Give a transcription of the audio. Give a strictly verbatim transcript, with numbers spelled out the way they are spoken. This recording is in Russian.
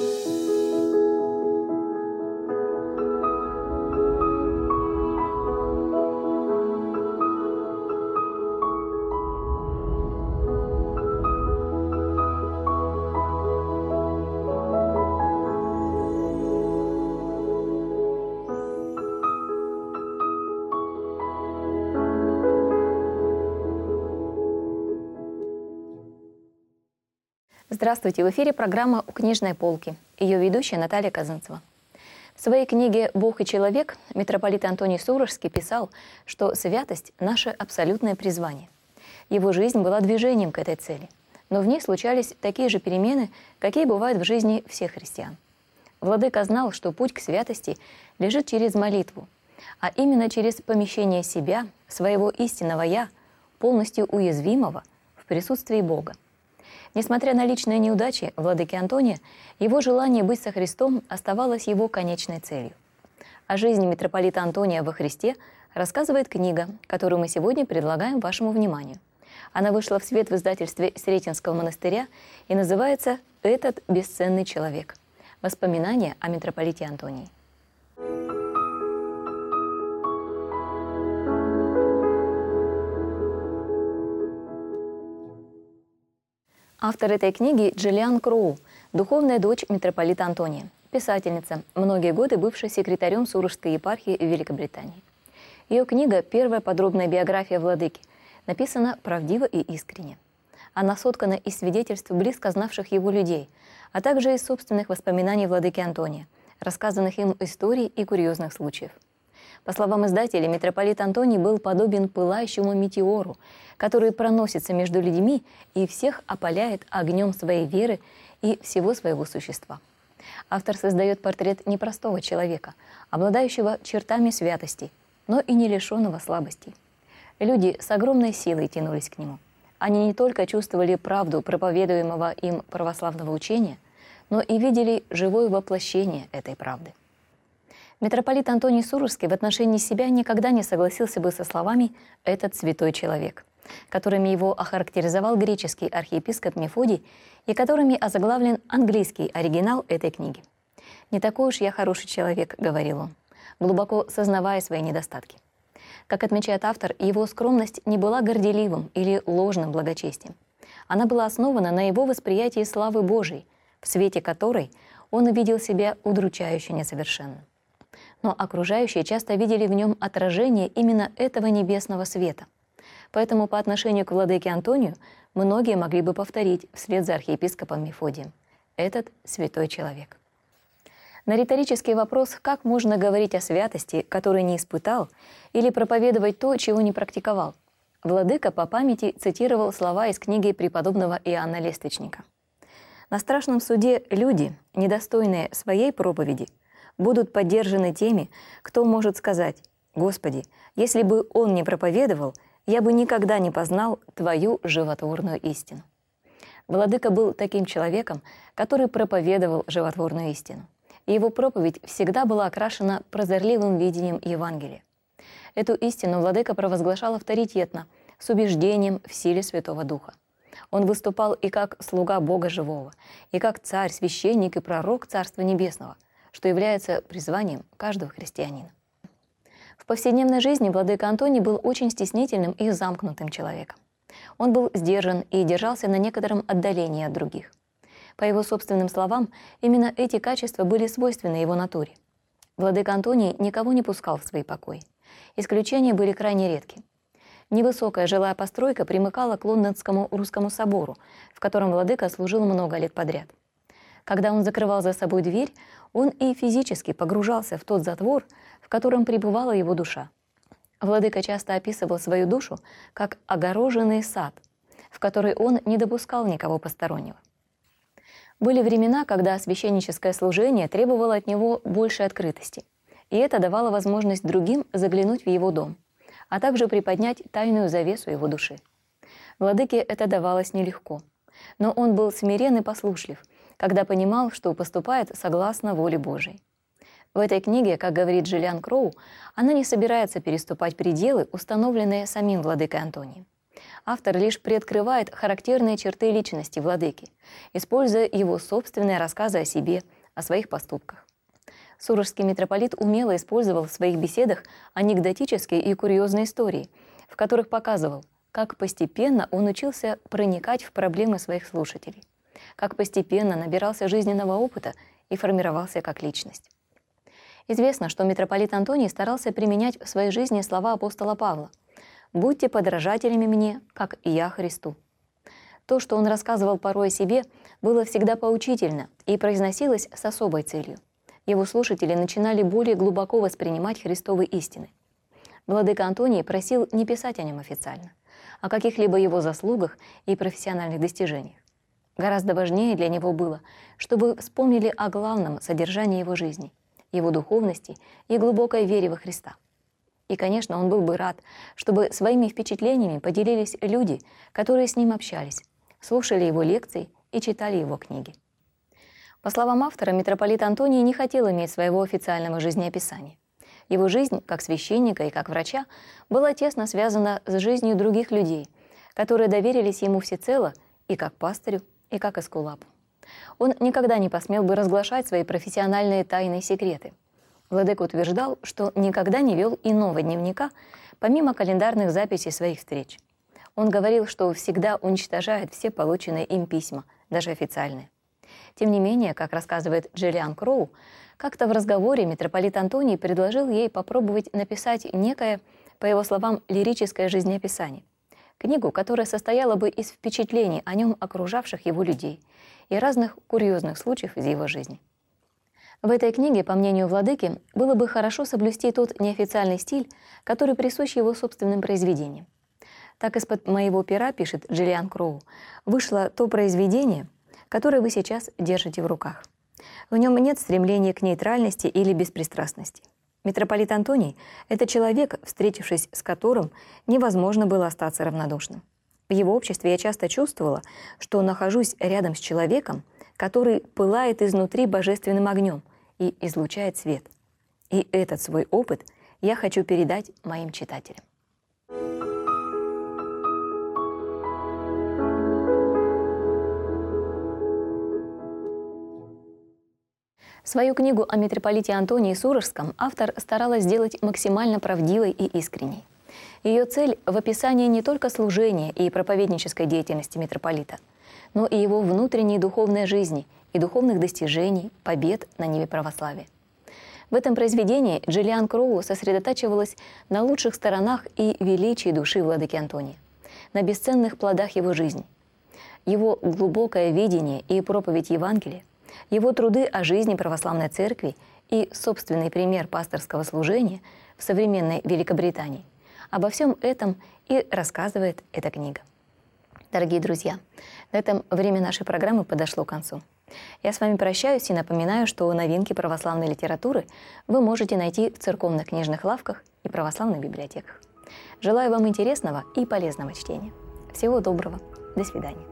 Здравствуйте! В эфире программа «У книжной полки». Ее ведущая Наталья Казанцева. В своей книге «Бог и человек» митрополит Антоний Сурожский писал, что святость – наше абсолютное призвание. Его жизнь была движением к этой цели, но в ней случались такие же перемены, какие бывают в жизни всех христиан. Владыка знал, что путь к святости лежит через молитву, а именно через помещение себя, своего истинного «я», полностью уязвимого в присутствии Бога. Несмотря на личные неудачи владыки Антония, его желание быть со Христом оставалось его конечной целью. О жизни митрополита Антония во Христе рассказывает книга, которую мы сегодня предлагаем вашему вниманию. Она вышла в свет в издательстве Сретенского монастыря и называется «Этот бесценный человек. Воспоминания о митрополите Антонии». Автор этой книги Джиллиан Кроу, духовная дочь митрополита Антония, писательница, многие годы бывшая секретарем Сурожской епархии в Великобритании. Ее книга «Первая подробная биография владыки» написана правдиво и искренне. Она соткана из свидетельств близко знавших его людей, а также из собственных воспоминаний владыки Антония, рассказанных им историй и курьезных случаев. По словам издателя, митрополит Антоний был подобен пылающему метеору, который проносится между людьми и всех опаляет огнем своей веры и всего своего существа. Автор создает портрет непростого человека, обладающего чертами святости, но и не лишенного слабостей. Люди с огромной силой тянулись к нему. Они не только чувствовали правду проповедуемого им православного учения, но и видели живое воплощение этой правды. Митрополит Антоний Сурожский в отношении себя никогда не согласился бы со словами «этот святой человек», которыми его охарактеризовал греческий архиепископ Мефодий и которыми озаглавлен английский оригинал этой книги. «Не такой уж я хороший человек», — говорил он, глубоко сознавая свои недостатки. Как отмечает автор, его скромность не была горделивым или ложным благочестием. Она была основана на его восприятии славы Божией, в свете которой он увидел себя удручающе несовершенным. Но окружающие часто видели в нем отражение именно этого небесного света. Поэтому по отношению к владыке Антонию многие могли бы повторить вслед за архиепископом Мефодием: «Этот святой человек». На риторический вопрос, как можно говорить о святости, которую не испытал, или проповедовать то, чего не практиковал, владыка по памяти цитировал слова из книги преподобного Иоанна Лествичника. «На страшном суде люди, недостойные своей проповеди, будут поддержаны теми, кто может сказать: «Господи, если бы он не проповедовал, я бы никогда не познал Твою животворную истину». Владыка был таким человеком, который проповедовал животворную истину. И его проповедь всегда была окрашена прозорливым видением Евангелия. Эту истину владыка провозглашал авторитетно, с убеждением в силе Святого Духа. Он выступал и как слуга Бога Живого, и как царь, священник и пророк Царства Небесного, что является призванием каждого христианина. В повседневной жизни владыка Антоний был очень стеснительным и замкнутым человеком. Он был сдержан и держался на некотором отдалении от других. По его собственным словам, именно эти качества были свойственны его натуре. Владыка Антоний никого не пускал в свои покои. Исключения были крайне редки. Невысокая жилая постройка примыкала к Лондонскому русскому собору, в котором владыка служил много лет подряд. Когда он закрывал за собой дверь, он и физически погружался в тот затвор, в котором пребывала его душа. Владыка часто описывал свою душу как огороженный сад, в который он не допускал никого постороннего. Были времена, когда священническое служение требовало от него большей открытости, и это давало возможность другим заглянуть в его дом, а также приподнять тайную завесу его души. Владыке это давалось нелегко, но он был смирен и послушлив, когда понимал, что поступает согласно воле Божией. В этой книге, как говорит Джиллиан Кроу, она не собирается переступать пределы, установленные самим владыкой Антонием. Автор лишь приоткрывает характерные черты личности владыки, используя его собственные рассказы о себе, о своих поступках. Сурожский митрополит умело использовал в своих беседах анекдотические и курьезные истории, в которых показывал, как постепенно он учился проникать в проблемы своих слушателей, как постепенно набирался жизненного опыта и формировался как личность. Известно, что митрополит Антоний старался применять в своей жизни слова апостола Павла: «Будьте подражателями мне, как и я Христу». То, что он рассказывал порой о себе, было всегда поучительно и произносилось с особой целью. Его слушатели начинали более глубоко воспринимать Христовы истины. Владыка Антоний просил не писать о нем официально, о каких-либо его заслугах и профессиональных достижениях. Гораздо важнее для него было, чтобы вспомнили о главном содержании его жизни, его духовности и глубокой вере во Христа. И, конечно, он был бы рад, чтобы своими впечатлениями поделились люди, которые с ним общались, слушали его лекции и читали его книги. По словам автора, митрополит Антоний не хотел иметь своего официального жизнеописания. Его жизнь, как священника и как врача, была тесно связана с жизнью других людей, которые доверились ему всецело и как пастырю, и как эскулапу. Он никогда не посмел бы разглашать свои профессиональные тайные секреты. Владыка утверждал, что никогда не вел иного дневника, помимо календарных записей своих встреч. Он говорил, что всегда уничтожает все полученные им письма, даже официальные. Тем не менее, как рассказывает Джиллиан Кроу, как-то в разговоре митрополит Антоний предложил ей попробовать написать некое, по его словам, лирическое жизнеописание. Книгу, которая состояла бы из впечатлений о нем окружавших его людей и разных курьезных случаев из его жизни. В этой книге, по мнению владыки, было бы хорошо соблюсти тот неофициальный стиль, который присущ его собственным произведениям. Так из-под моего пера, пишет Джиллиан Кроу, вышло то произведение, которое вы сейчас держите в руках. В нем нет стремления к нейтральности или беспристрастности. Митрополит Антоний – это человек, встретившись с которым невозможно было остаться равнодушным. В его обществе я часто чувствовала, что нахожусь рядом с человеком, который пылает изнутри божественным огнем и излучает свет. И этот свой опыт я хочу передать моим читателям. Свою книгу о митрополите Антонии Сурожском автор старалась сделать максимально правдивой и искренней. Ее цель в описании не только служения и проповеднической деятельности митрополита, но и его внутренней духовной жизни и духовных достижений, побед на ниве православия. В этом произведении Джиллиан Кроу сосредотачивалась на лучших сторонах и величии души владыки Антония, на бесценных плодах его жизни. Его глубокое видение и проповедь Евангелия, его труды о жизни православной церкви и собственный пример пасторского служения в современной Великобритании. Обо всем этом и рассказывает эта книга. Дорогие друзья, на этом время нашей программы подошло к концу. Я с вами прощаюсь и напоминаю, что новинки православной литературы вы можете найти в церковных книжных лавках и православных библиотеках. Желаю вам интересного и полезного чтения. Всего доброго. До свидания.